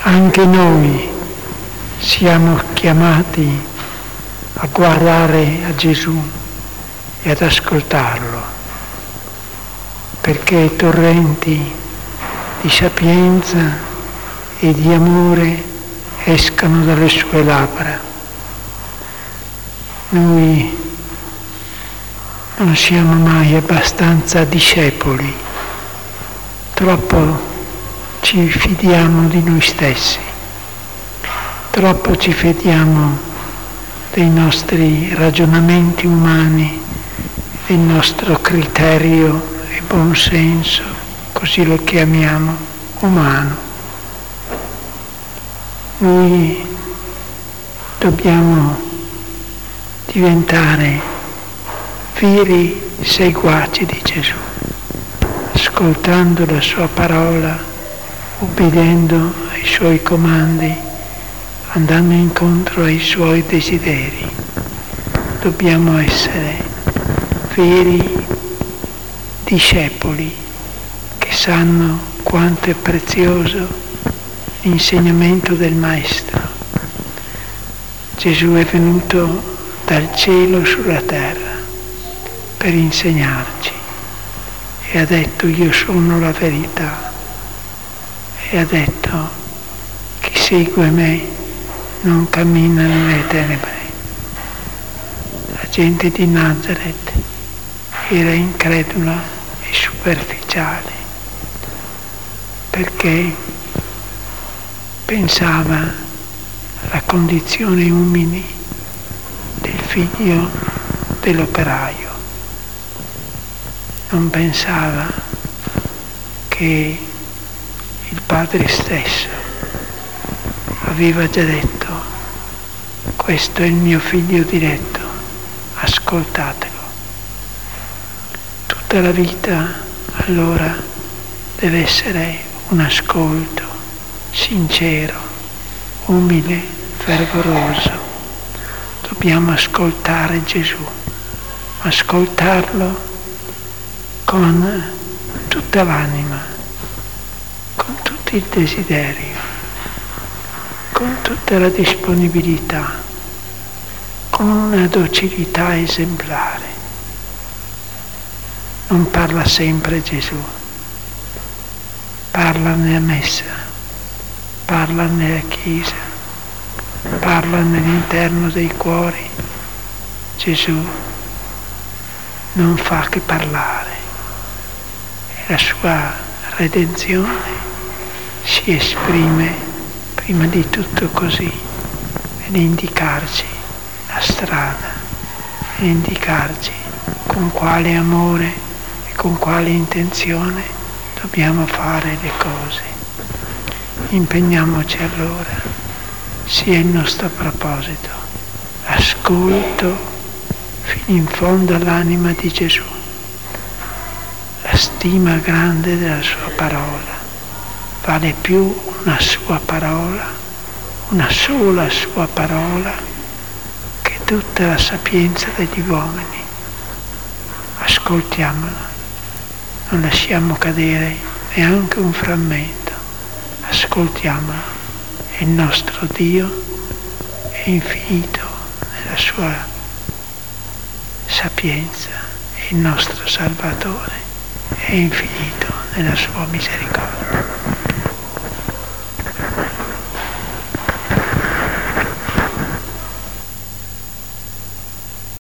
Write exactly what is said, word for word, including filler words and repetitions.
Anche noi siamo chiamati a guardare a Gesù e ad ascoltarlo, perché torrenti di sapienza e di amore escano dalle sue labbra. Noi non siamo mai abbastanza discepoli, troppo ci fidiamo di noi stessi, troppo ci fidiamo dei nostri ragionamenti umani, del nostro criterio e buonsenso, così lo chiamiamo, umano. Noi dobbiamo diventare veri seguaci di Gesù, ascoltando la sua parola, obbedendo ai suoi comandi, andando incontro ai suoi desideri. Dobbiamo essere veri discepoli che sanno quanto è prezioso l'insegnamento del Maestro. Gesù è venuto dal cielo sulla terra per insegnarci e ha detto: io sono la verità, e ha detto: chi segue me non cammina nelle tenebre. La gente di Nazaret era incredula e superficiale perché pensava alla condizione umile del figlio dell'operaio. Non pensava che il Padre stesso aveva già detto: questo è il mio figlio diletto, ascoltatelo. Tutta la vita allora deve essere un ascolto sincero, umile, fervoroso. Dobbiamo ascoltare Gesù, ascoltarlo con tutta l'anima, con tutto il desiderio, con tutta la disponibilità, con una docilità esemplare. Non parla sempre Gesù, parla nella messa, parla nella chiesa, parla nell'interno dei cuori. Gesù non fa che parlare. La sua redenzione si esprime prima di tutto così, nell'indicarci la strada, nell'indicarci con quale amore e con quale intenzione dobbiamo fare le cose. Impegniamoci allora, sia il nostro proposito, l'ascolto fino in fondo all'anima di Gesù, la stima grande della sua parola. Vale più una sua parola, una sola sua parola, che tutta la sapienza degli uomini. Ascoltiamola, non lasciamo cadere neanche un frammento, ascoltiamolo. Il nostro Dio è infinito nella sua sapienza, il nostro Salvatore è infinito nella sua misericordia.